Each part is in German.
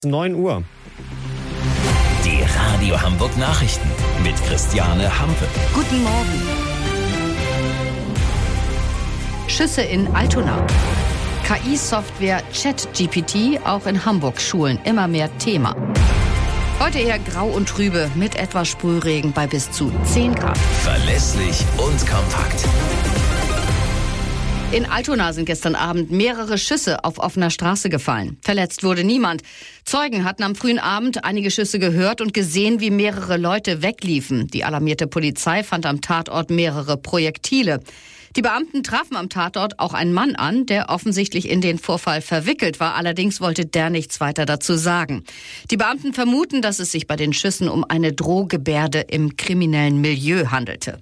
9 Uhr. Die Radio Hamburg Nachrichten mit Christiane Hampe. Guten Morgen. Schüsse in Altona. KI-Software ChatGPT auch in Hamburg-Schulen immer mehr Thema. Heute eher grau und trübe mit etwas Sprühregen bei bis zu 10 Grad. Verlässlich und kompakt. In Altona sind gestern Abend mehrere Schüsse auf offener Straße gefallen. Verletzt wurde niemand. Zeugen hatten am frühen Abend einige Schüsse gehört und gesehen, wie mehrere Leute wegliefen. Die alarmierte Polizei fand am Tatort mehrere Projektile. Die Beamten trafen am Tatort auch einen Mann an, der offensichtlich in den Vorfall verwickelt war. Allerdings wollte der nichts weiter dazu sagen. Die Beamten vermuten, dass es sich bei den Schüssen um eine Drohgebärde im kriminellen Milieu handelte.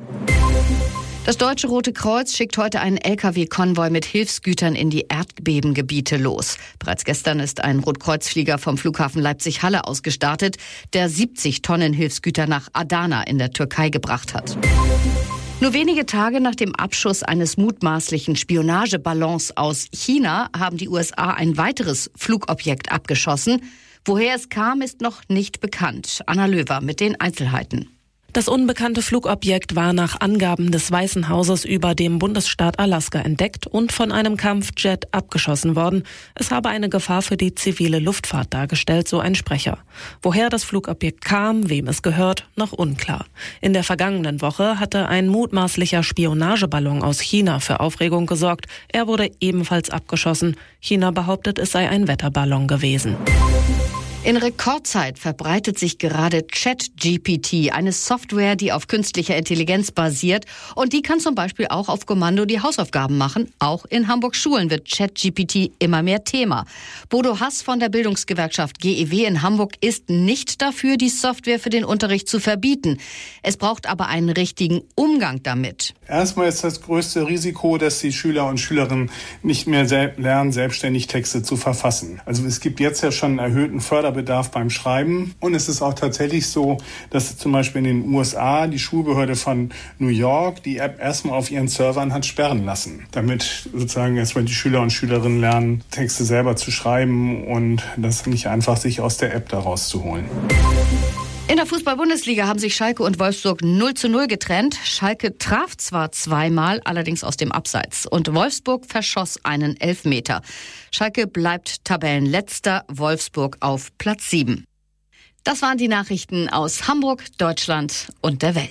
Das Deutsche Rote Kreuz schickt heute einen LKW-Konvoi mit Hilfsgütern in die Erdbebengebiete los. Bereits gestern ist ein Rotkreuzflieger vom Flughafen Leipzig-Halle ausgestartet, der 70 Tonnen Hilfsgüter nach Adana in der Türkei gebracht hat. Nur wenige Tage nach dem Abschuss eines mutmaßlichen Spionageballons aus China haben die USA ein weiteres Flugobjekt abgeschossen. Woher es kam, ist noch nicht bekannt. Anna Löwer mit den Einzelheiten. Das unbekannte Flugobjekt war nach Angaben des Weißen Hauses über dem Bundesstaat Alaska entdeckt und von einem Kampfjet abgeschossen worden. Es habe eine Gefahr für die zivile Luftfahrt dargestellt, so ein Sprecher. Woher das Flugobjekt kam, wem es gehört, noch unklar. In der vergangenen Woche hatte ein mutmaßlicher Spionageballon aus China für Aufregung gesorgt. Er wurde ebenfalls abgeschossen. China behauptet, es sei ein Wetterballon gewesen. In Rekordzeit verbreitet sich gerade ChatGPT, eine Software, die auf künstlicher Intelligenz basiert. Und die kann zum Beispiel auch auf Kommando die Hausaufgaben machen. Auch in Hamburg Schulen wird ChatGPT immer mehr Thema. Bodo Hass von der Bildungsgewerkschaft GEW in Hamburg ist nicht dafür, die Software für den Unterricht zu verbieten. Es braucht aber einen richtigen Umgang damit. Erstmal ist das größte Risiko, dass die Schüler und Schülerinnen nicht mehr lernen, selbstständig Texte zu verfassen. Also es gibt jetzt ja schon einen erhöhten Förderbedarf beim Schreiben. Und es ist auch tatsächlich so, dass zum Beispiel in den USA die Schulbehörde von New York die App erstmal auf ihren Servern hat sperren lassen, damit sozusagen erstmal die Schüler und Schülerinnen lernen, Texte selber zu schreiben und das nicht einfach sich aus der App daraus zu holen. In der Fußball-Bundesliga haben sich Schalke und Wolfsburg 0:0 getrennt. Schalke traf zwar zweimal, allerdings aus dem Abseits. Und Wolfsburg verschoss einen Elfmeter. Schalke bleibt Tabellenletzter, Wolfsburg auf Platz 7. Das waren die Nachrichten aus Hamburg, Deutschland und der Welt.